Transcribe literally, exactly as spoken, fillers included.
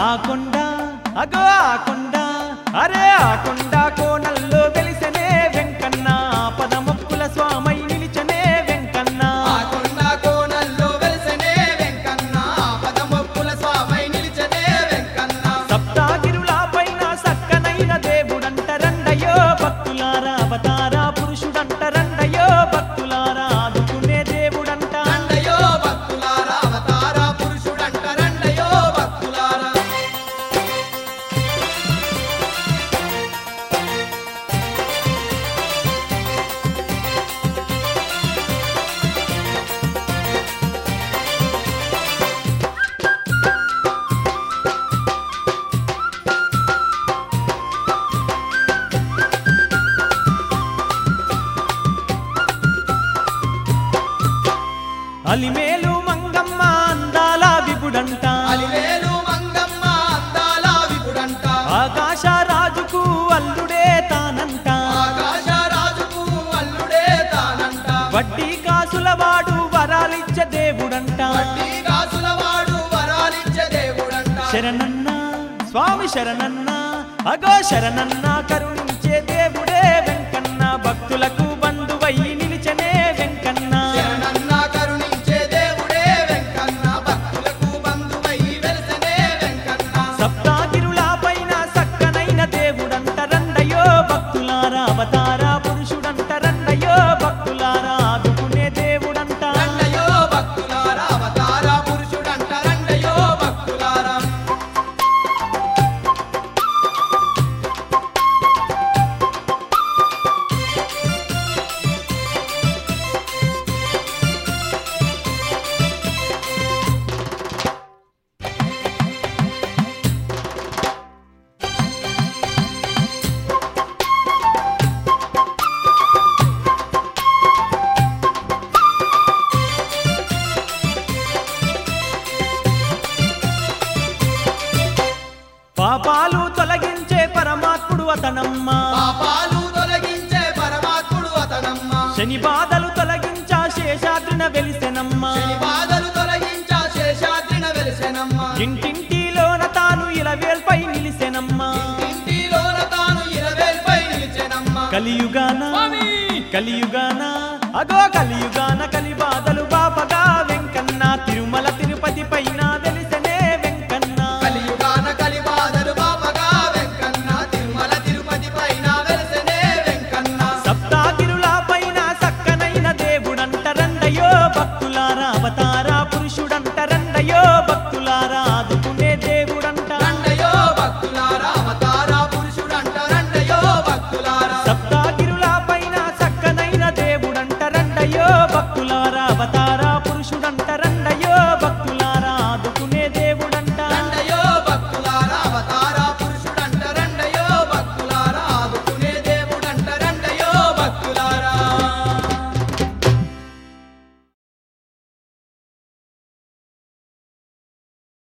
ఆ కొండ అగో ఆ కొండ అరే ఆ కొండ కోనల్లో వెలిసెనే వెంకన్న పదమొక్కుల స్వామై నిలిచనే వెంకన్న ఆ కొండ కోనల్లో వెలిసెనే వెంకన్న పదమొక్కుల స్వామై నిలిచనే వెంకన్న సప్తగిరుల పైన సక్కనైన దేవుడంట రండయో భక్తులారా అవతార పురుషుడంట రండయో భక్తులారా ఆదుకునే దేవుడంట రండయో భక్తులారా అవతార పురుషుడంట రండయో భక్తులారా అలిమేలు మంగమ్మ అందాల విపుడంట అలివేలు మంగమ్మ అందాల విపుడంట ఆకాశ రాజుకు అల్లుడే తానంట ఆకాశ రాజుకు అల్లుడే తానంట వడ్డీ కాసుల వాడు వరాలిచ్చే దేవుడంట వడ్డీ కాసుల వాడు వరాలిచ్చే దేవుడంట శరణన్న స్వామి శరణన్న అగో శరణన్న కరుణించే దేవుడే వెంకన్న భక్తులకు బంధువై నిలిచనే వెంకన్న శరణన్న కరుణించే దేవుడే వెంకన్న భక్తులకు బంధువై వెలిసెనే వెంకన్న సప్తగిరుల పైన సక్కనైన దేవుడంట రండయో భక్తులారా అవతార పురుషుడంట రండయో భక్తులారా ఆదుకునే దేవుడంట రండయో భక్తులారా అవతార పురుషుడంట రండయో భక్తులారా పాపాలు తొలగించే పరమాత్ముడు అతనమ్మ పాపాలు తొలగించే పరమాత్ముడు అతనమ్మ శని బాధలు తొలగించా శేషాద్రిన వెలిసెనమ్మ శని బాధలు తొలగించా శేషాద్రిన వెలిసెనమ్మ ఇంటింటిలోన తాను ఇలవేల్పై నిలిసెనమ్మ ఇంటిలోన తాను ఇరవేల్పై నిలిచెనమ్మ కలియుగాన కలియుగాన అగో కలియుగాన కలి బాధలు బాపగా వెంకన్న తిరుమల